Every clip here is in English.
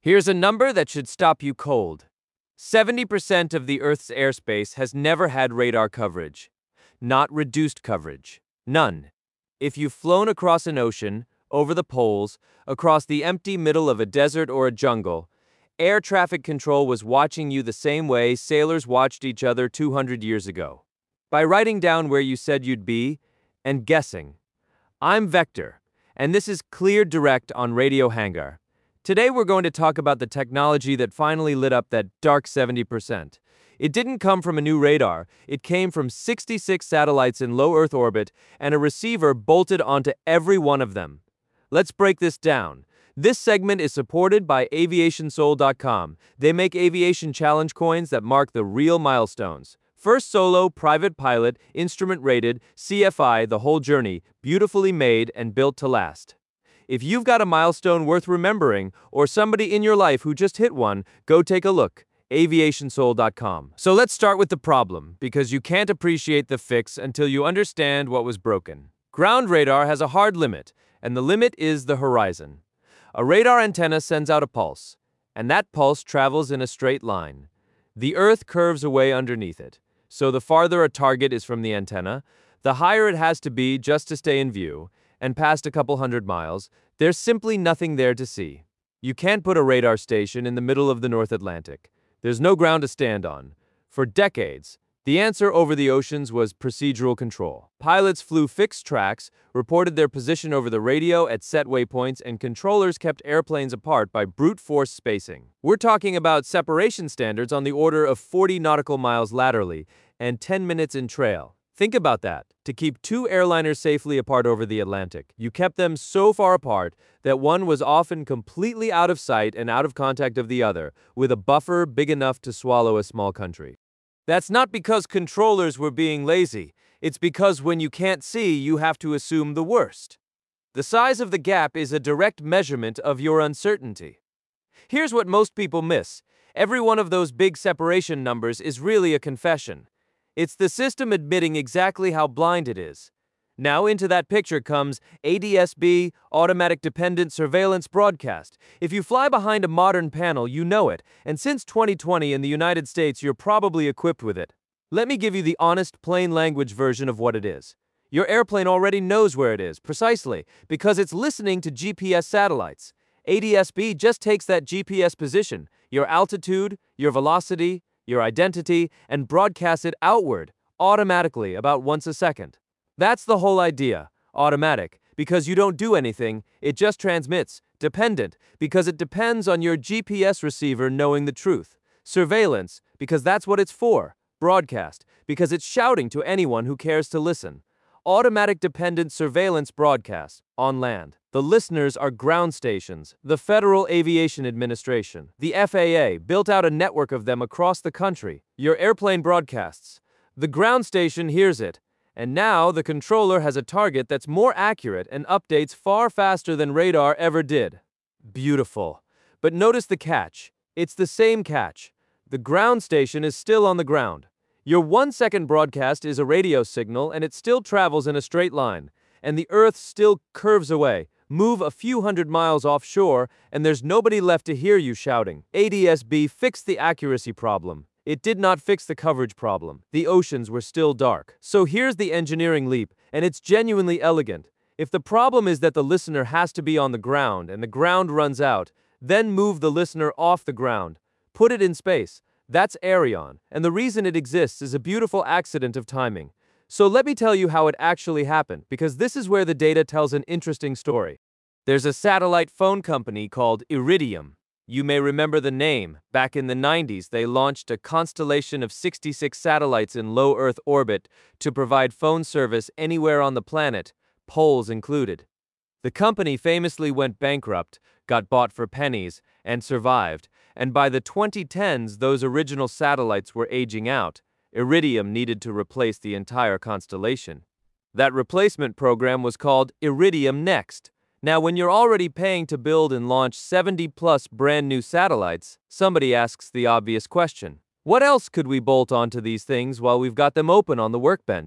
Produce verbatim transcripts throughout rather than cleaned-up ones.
Here's a number that should stop you cold. seventy percent of the Earth's airspace has never had radar coverage. Not reduced coverage. None. If you've flown across an ocean, over the poles, across the empty middle of a desert or a jungle, air traffic control was watching you the same way sailors watched each other two hundred years ago. By writing down where you said you'd be, and guessing. I'm Vector, and this is Clear Direct on Radio Hangar. Today we're going to talk about the technology that finally lit up that dark seventy percent. It didn't come from a new radar, it came from sixty-six satellites in low Earth orbit and a receiver bolted onto every one of them. Let's break this down. This segment is supported by aviation soul dot com. They make aviation challenge coins that mark the real milestones. First solo, private pilot, instrument rated, C F I, the whole journey, beautifully made and built to last. If you've got a milestone worth remembering, or somebody in your life who just hit one, go take a look. aviation soul dot com. So let's start with the problem, because you can't appreciate the fix until you understand what was broken. Ground radar has a hard limit, and the limit is the horizon. A radar antenna sends out a pulse, and that pulse travels in a straight line. The Earth curves away underneath it, so the farther a target is from the antenna, the higher it has to be just to stay in view, and past a couple hundred miles, there's simply nothing there to see. You can't put a radar station in the middle of the North Atlantic. There's no ground to stand on. For decades, the answer over the oceans was procedural control. Pilots flew fixed tracks, reported their position over the radio at set waypoints, and controllers kept airplanes apart by brute force spacing. We're talking about separation standards on the order of forty nautical miles laterally and ten minutes in trail. Think about that. To keep two airliners safely apart over the Atlantic, you kept them so far apart that one was often completely out of sight and out of contact of the other, with a buffer big enough to swallow a small country. That's not because controllers were being lazy. It's because when you can't see, you have to assume the worst. The size of the gap is a direct measurement of your uncertainty. Here's what most people miss. Every one of those big separation numbers is really a confession. It's the system admitting exactly how blind it is. Now into that picture comes A D S B, Automatic Dependent Surveillance Broadcast. If you fly behind a modern panel, you know it, and since twenty twenty in the United States, you're probably equipped with it. Let me give you the honest, plain language version of what it is. Your airplane already knows where it is, precisely, because it's listening to G P S satellites. A D S B just takes that G P S position, your altitude, your velocity, your identity, and broadcasts it outward, automatically, about once a second. That's the whole idea, automatic, because you don't do anything, it just transmits. Dependent, because it depends on your G P S receiver knowing the truth. Surveillance, because that's what it's for. Broadcast, because it's shouting to anyone who cares to listen. Automatic Dependent Surveillance Broadcast, on land. The listeners are ground stations. The Federal Aviation Administration, the F A A, built out a network of them across the country. Your airplane broadcasts. The ground station hears it. And now the controller has a target that's more accurate and updates far faster than radar ever did. Beautiful. But notice the catch. It's the same catch. The ground station is still on the ground. Your one-second broadcast is a radio signal, and it still travels in a straight line. And the Earth still curves away. Move a few hundred miles offshore, and there's nobody left to hear you shouting. A D S B fixed the accuracy problem. It did not fix the coverage problem. The oceans were still dark. So here's the engineering leap, and it's genuinely elegant. If the problem is that the listener has to be on the ground and the ground runs out, then move the listener off the ground. Put it in space. That's Aireon, and the reason it exists is a beautiful accident of timing. So let me tell you how it actually happened, because this is where the data tells an interesting story. There's a satellite phone company called Iridium. You may remember the name. Back in the nineties, they launched a constellation of sixty-six satellites in low Earth orbit to provide phone service anywhere on the planet, poles included. The company famously went bankrupt, got bought for pennies, and survived, and by the twenty tens, those original satellites were aging out. Iridium needed to replace the entire constellation. That replacement program was called Iridium Next. Now, when you're already paying to build and launch seventy plus brand new satellites, somebody asks the obvious question. What else could we bolt onto these things while we've got them open on the workbench?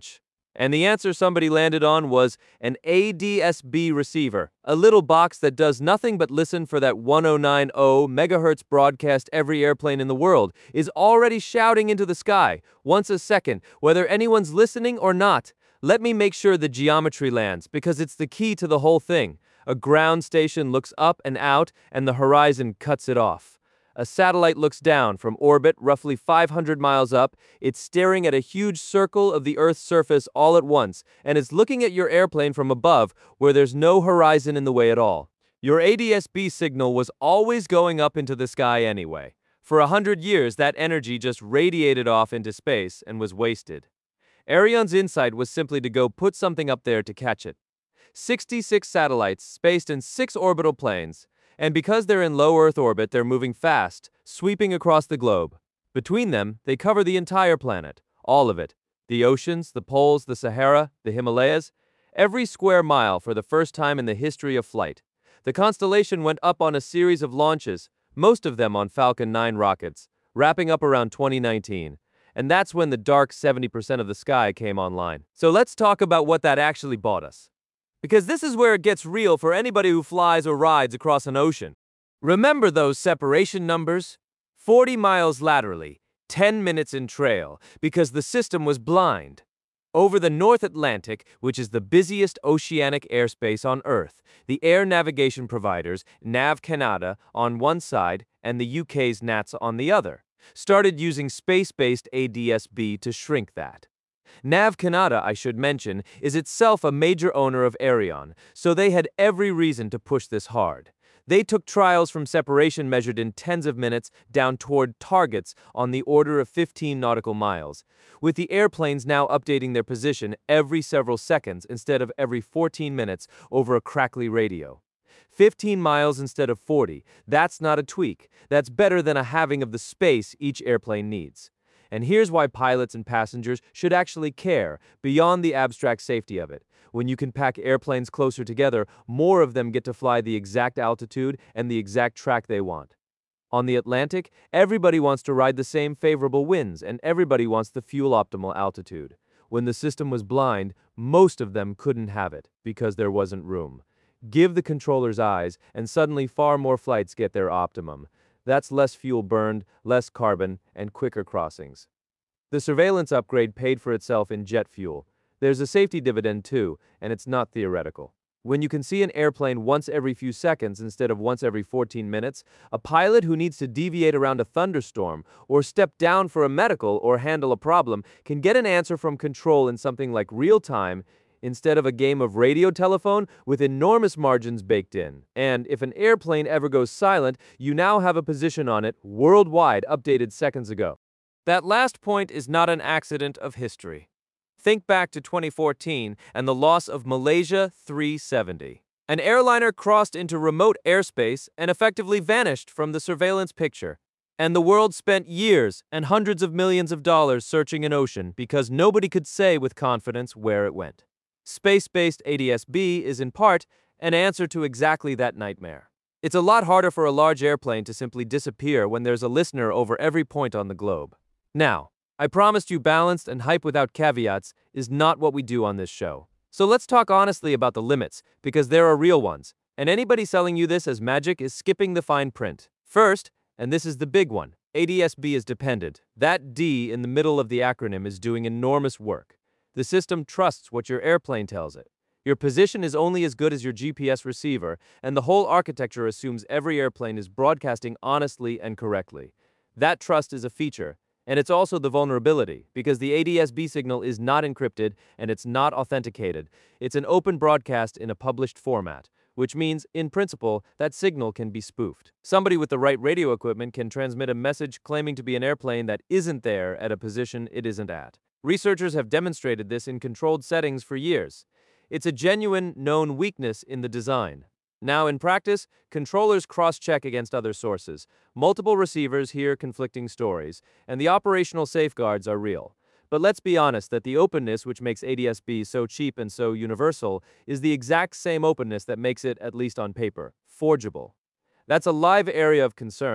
And the answer somebody landed on was an A D S B receiver, a little box that does nothing but listen for that one oh nine point oh megahertz broadcast every airplane in the world is already shouting into the sky, once a second, whether anyone's listening or not. Let me make sure the geometry lands, because it's the key to the whole thing. A ground station looks up and out, and the horizon cuts it off. A satellite looks down from orbit roughly five hundred miles up. It's staring at a huge circle of the Earth's surface all at once, and it's looking at your airplane from above, where there's no horizon in the way at all. Your A D S B signal was always going up into the sky anyway. For a hundred years, that energy just radiated off into space and was wasted. Ariane's insight was simply to go put something up there to catch it. sixty-six satellites spaced in six orbital planes. And because they're in low Earth orbit, they're moving fast, sweeping across the globe. Between them, they cover the entire planet, all of it. The oceans, the poles, the Sahara, the Himalayas, every square mile for the first time in the history of flight. The constellation went up on a series of launches, most of them on Falcon nine rockets, wrapping up around twenty nineteen. And that's when the dark seventy percent of the sky came online. So let's talk about what that actually bought us. Because this is where it gets real for anybody who flies or rides across an ocean. Remember those separation numbers? forty miles laterally, ten minutes in trail, because the system was blind. Over the North Atlantic, which is the busiest oceanic airspace on Earth, the air navigation providers, Nav Canada on one side and the U K's NATS on the other, started using space-based A D S B to shrink that. Nav Canada, I should mention, is itself a major owner of Ariane, so they had every reason to push this hard. They took trials from separation measured in tens of minutes down toward targets on the order of fifteen nautical miles, with the airplanes now updating their position every several seconds instead of every fourteen minutes over a crackly radio. fifteen miles instead of forty, that's not a tweak. That's better than a halving of the space each airplane needs. And here's why pilots and passengers should actually care, beyond the abstract safety of it. When you can pack airplanes closer together, more of them get to fly the exact altitude and the exact track they want. On the Atlantic, everybody wants to ride the same favorable winds, and everybody wants the fuel-optimal altitude. When the system was blind, most of them couldn't have it, because there wasn't room. Give the controllers eyes, and suddenly far more flights get their optimum. That's less fuel burned, less carbon, and quicker crossings. The surveillance upgrade paid for itself in jet fuel. There's a safety dividend too, and it's not theoretical. When you can see an airplane once every few seconds instead of once every fourteen minutes, a pilot who needs to deviate around a thunderstorm, or step down for a medical or handle a problem, can get an answer from control in something like real time, instead of a game of radio telephone with enormous margins baked in. And if an airplane ever goes silent, you now have a position on it worldwide updated seconds ago. That last point is not an accident of history. Think back to twenty fourteen and the loss of Malaysia three seventy. An airliner crossed into remote airspace and effectively vanished from the surveillance picture. And the world spent years and hundreds of millions of dollars searching an ocean because nobody could say with confidence where it went. Space-based A D S B is, in part, an answer to exactly that nightmare. It's a lot harder for a large airplane to simply disappear when there's a listener over every point on the globe. Now, I promised you balanced and hype without caveats is not what we do on this show. So let's talk honestly about the limits, because there are real ones, and anybody selling you this as magic is skipping the fine print. First, and this is the big one, A D S B is dependent. That D in the middle of the acronym is doing enormous work. The system trusts what your airplane tells it. Your position is only as good as your G P S receiver, and the whole architecture assumes every airplane is broadcasting honestly and correctly. That trust is a feature, and it's also the vulnerability, because the A D S B signal is not encrypted and it's not authenticated. It's an open broadcast in a published format, which means, in principle, that signal can be spoofed. Somebody with the right radio equipment can transmit a message claiming to be an airplane that isn't there at a position it isn't at. Researchers have demonstrated this in controlled settings for years. It's a genuine, known weakness in the design. Now, in practice, controllers cross-check against other sources. Multiple receivers hear conflicting stories, and the operational safeguards are real. But let's be honest that the openness which makes A D S B so cheap and so universal is the exact same openness that makes it, at least on paper, forgeable. That's a live area of concern,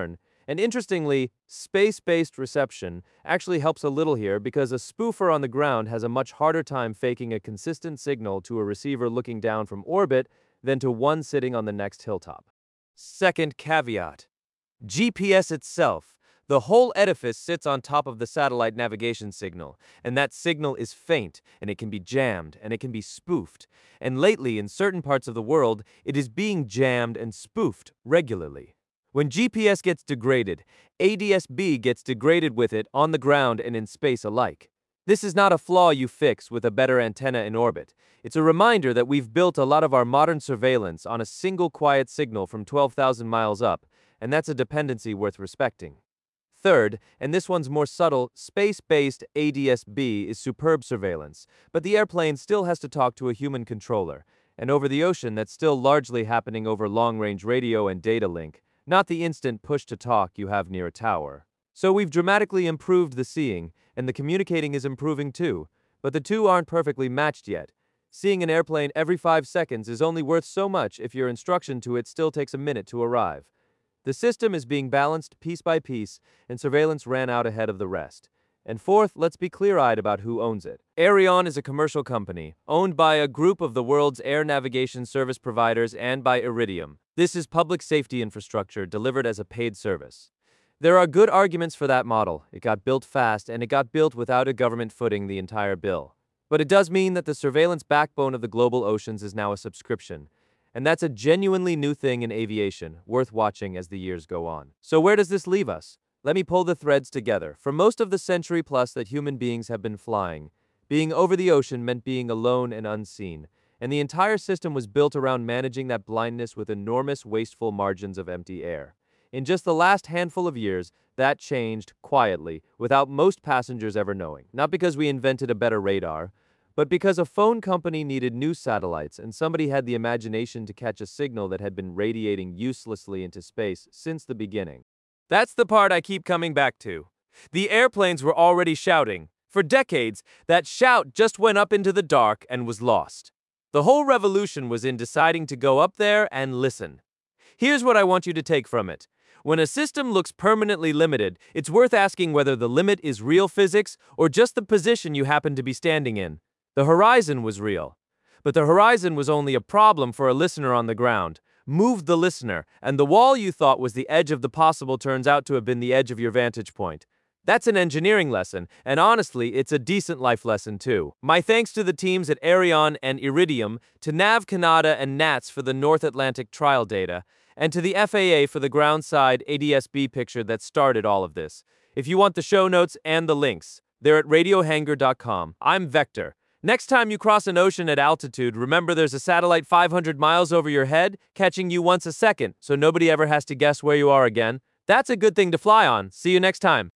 And interestingly, space-based reception actually helps a little here because a spoofer on the ground has a much harder time faking a consistent signal to a receiver looking down from orbit than to one sitting on the next hilltop. Second caveat. G P S itself. The whole edifice sits on top of the satellite navigation signal, and that signal is faint, and it can be jammed, and it can be spoofed. And lately, in certain parts of the world, it is being jammed and spoofed regularly. When G P S gets degraded, A D S B gets degraded with it on the ground and in space alike. This is not a flaw you fix with a better antenna in orbit. It's a reminder that we've built a lot of our modern surveillance on a single quiet signal from twelve thousand miles up, and that's a dependency worth respecting. Third, and this one's more subtle, space-based A D S B is superb surveillance, but the airplane still has to talk to a human controller, and over the ocean that's still largely happening over long-range radio and data link, not the instant push-to-talk you have near a tower. So we've dramatically improved the seeing, and the communicating is improving too, but the two aren't perfectly matched yet. Seeing an airplane every five seconds is only worth so much if your instruction to it still takes a minute to arrive. The system is being balanced piece by piece, and surveillance ran out ahead of the rest. And fourth, let's be clear-eyed about who owns it. Aireon is a commercial company, owned by a group of the world's air navigation service providers and by Iridium. This is public safety infrastructure delivered as a paid service. There are good arguments for that model. It got built fast, and it got built without a government footing the entire bill. But it does mean that the surveillance backbone of the global oceans is now a subscription. And that's a genuinely new thing in aviation, worth watching as the years go on. So where does this leave us? Let me pull the threads together. For most of the century plus that human beings have been flying, being over the ocean meant being alone and unseen, and the entire system was built around managing that blindness with enormous wasteful margins of empty air. In just the last handful of years, that changed quietly, without most passengers ever knowing. Not because we invented a better radar, but because a phone company needed new satellites and somebody had the imagination to catch a signal that had been radiating uselessly into space since the beginning. That's the part I keep coming back to. The airplanes were already shouting. For decades, that shout just went up into the dark and was lost. The whole revolution was in deciding to go up there and listen. Here's what I want you to take from it. When a system looks permanently limited, it's worth asking whether the limit is real physics or just the position you happen to be standing in. The horizon was real, but the horizon was only a problem for a listener on the ground. Move the listener, and the wall you thought was the edge of the possible turns out to have been the edge of your vantage point. That's an engineering lesson, and honestly, it's a decent life lesson too. My thanks to the teams at Aireon and Iridium, to NAV Canada and NATS for the North Atlantic trial data, and to the F A A for the groundside A D S B picture that started all of this. If you want the show notes and the links, they're at radio hangar dot com. I'm Vector. Next time you cross an ocean at altitude, remember there's a satellite five hundred miles over your head, catching you once a second, so nobody ever has to guess where you are again. That's a good thing to fly on. See you next time.